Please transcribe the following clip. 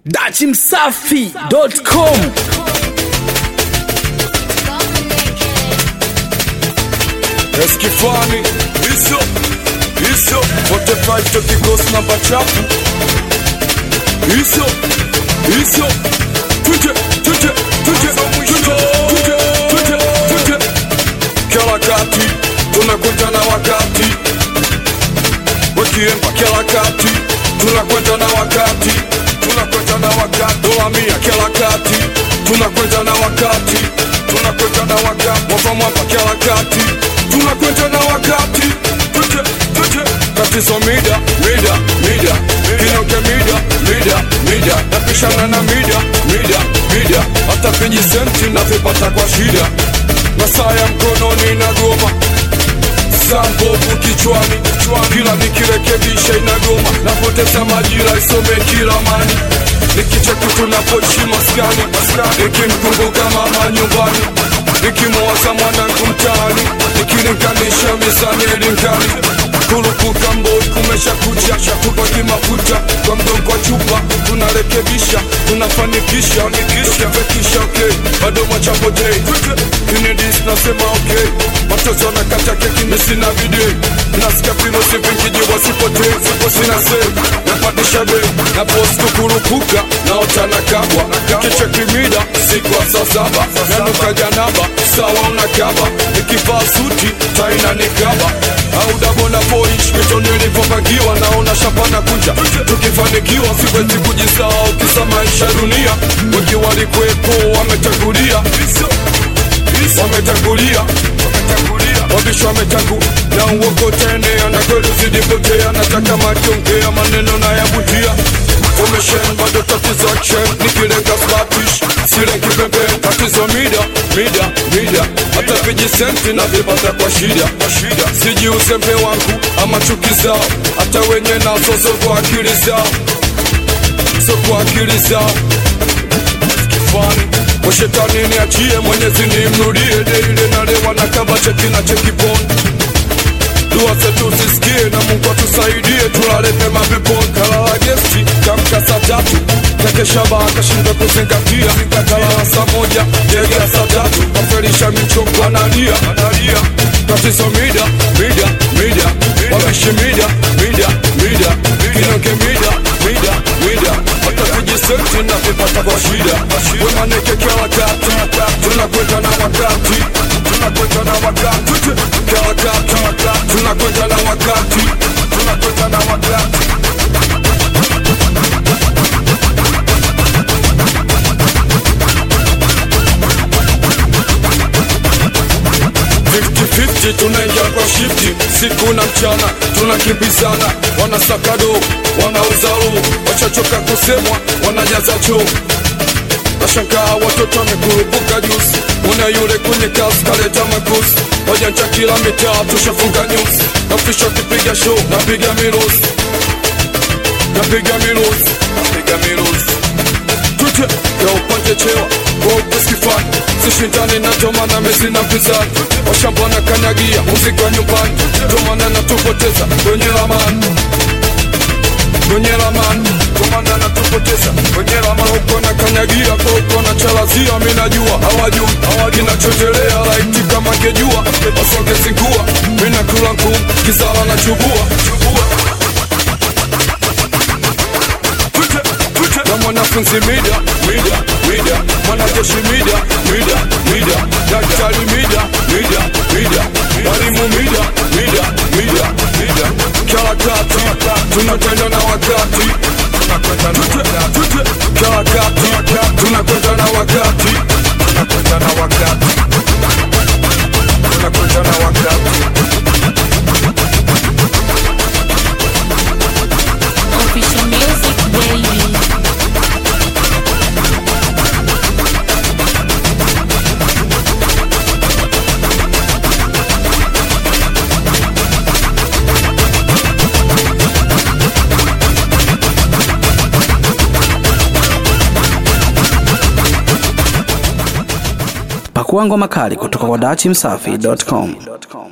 dachimsafi.com. Eskifani, iso 45 to kikosi namba chafu. Iso tuje kila kati tunakwenda na wakati, wakiemba kila kati tunakwenda na wakati, tunakwenda na wakati, dola mia kila kati tunakwenda na wakati, tunakwenda na wakati, wafamwapa kila kati tunakwenda na wakati, tuje tatizo mida kinoke mida napishana na mida hata vijisenti na vipata kwa shida, masaa ya mkononi na goma, sambovu kichwani, kila nikirekebisha inagoma, napoteza majira isome kila mani, nikicheki tunapoishi maskani, nikimkumbuka mama nyumbani, nikimuwaza mwanangu mtaani, nikilinganisha mizani elinkani, kurupuka mboi kumesha kucha, tupaki mafuta kwa mgongo wa chupa, tunarekebisha, tunafanikisha, tukifekisha okay, bado machapotei, kinidis nasema okay, watoto wanakata keki misina video, nasikia pino sivinjiji wasipotei, sina sei, napatisha bei, na post kukurupuka, naota nakabwa, kicheki mida, siku wa saa saba, nanuka janaba, sawa unakaba, nikivaa suti, taina nikaba, au dabona boish, mito nilipopagiwa, naona shapana kunja, tukifanikiwa, siwezi kujisahau, kisa maisha dunia, wengi walikuwepo, wametangulia, wabisho wametangu, na uoko tenea, na kwelu zidipotea, nataka makiongea, maneno na yabutia, formation, bado tatizo action, nikilenga slatish, sile kipembe, tatizo mida, hata vijisenti na vipata kwa shida, siji usempe wangu, ama chuki zao, hata wenye nazo so kwa akili zao, kifani, kwa shetani niachie, Mwenyezi nimrudie, deile na lewa na kaba cheki na cheki pon, dua zetu zisikie, na Mungu atusaidie, tulale pema peponi, kalala gesti, kamka saa tatu, kakesha baa kashinda kuzingatia, kalala saa moja, jega saa tatu, kafelisha michongo analia, tatizo mida, wabishi mida, kinoke mida, hata vijisenti na vipata kwa shida, wemaneke kila wakati, tunakwenda na wakati, kila wakati, tunakwenda na wakati, tunaingia kwa shifti, siku na mchana, tunakimbizana, wanasakado, wanauza roho, wachachoka kusemwa, wanajaza choo, nashangaa watoto wamekurupuka juzi, una yule kwenye kasi kaleta makuzi, wajanja kila mitaa, tushafunga nyuzi, nafisha kipiga show, napiga miruzi, tute, ya upande chewa, kwa upeskifani, sishindani na tomana mezi na mpizani, washamba na kanyagia, muziki wa nyumbani, tomana na tupoteza, kwenye lamani, tomana na tupoteza, kwenye lamani, huko na kanyagia, kwa huko na chalazia, minajua, hawajui, kinachotelea, laiti kama ngejua, wasonge zingua, mina kula ngumu, kizala na chubua, na mwanafunzi mida, mwanajeshi mida, daktari mida, walimu mida, kila kati, tunakwenda na wakati, kila kati, tunakwenda na wakati, Official music, baby. Pakua ngoma kali kutoka kwa dachimsafi.com.